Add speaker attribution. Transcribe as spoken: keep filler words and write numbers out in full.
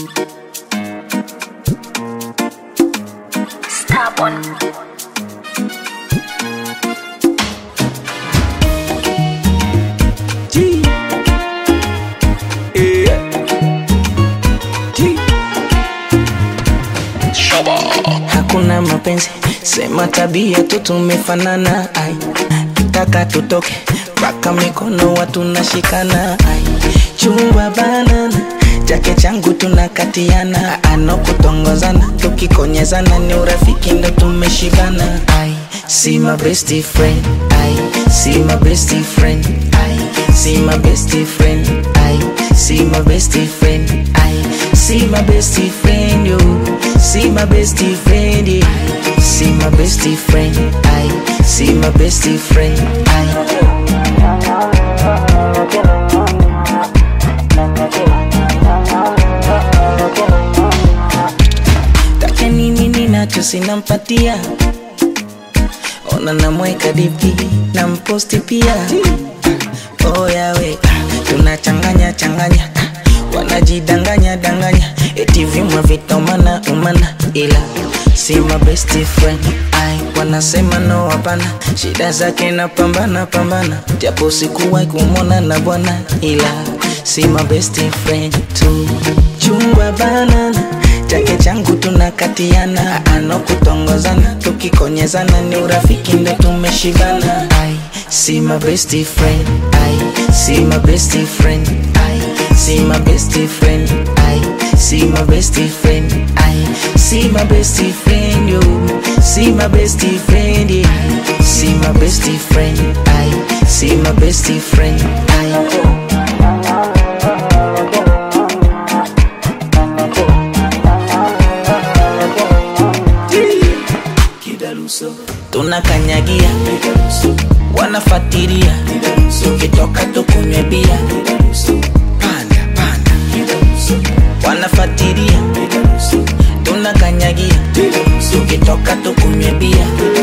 Speaker 1: Stubborn.
Speaker 2: G. Yeah. G.
Speaker 1: Shoba.
Speaker 2: Hakuna mapenzi, sema tabia tu tumefanana. Ai, kitaka tutoke paka mikono watu nashikana. Ai, chumba banana, chake changu tunakatiana. Ano kutongozana, tukikonyezana ni urafiki ndo tumeshibana. Ai, see my bestie friend. Ai, see my bestie friend. Ai, see my bestie friend. Ai, see my bestie friend. Ai, see my bestie friend. Yo, see my bestie friend. Yeah. See my bestie friend. Ai, see my bestie friend. Ai. Take nini ninacho sinampatia. Ona namweka D P na mposti pia. Oh yawe, tunachanganya changanya, wanajidanganya danganya, eti vimwa vitomana umana, ila si my bestie friend. Ai, wanasema no hapana, shida zake na pambana pambana, japo sikuwahi kumwona na bwana, ila si my bestie friend tu. Chungwa banana, chake changu tunakatiana. Ano kutongozana, tukikonyezana ni urafiki ndo tumeshibana. Ai, see my bestie friend. Ai, see my bestie friend. Ai, see my bestie friend. Ai, see my bestie friend. Ai, see my bestie friend. Yo, see my bestie friend. Yeah. See my bestie friend. Ai, see my bestie friend. Ai. Tunakanyagia, wanafatiria, ukitoka tukunywe bia. Panda, panda, wanafatiria, tunakanyagia, ukitoka tukunywe bia.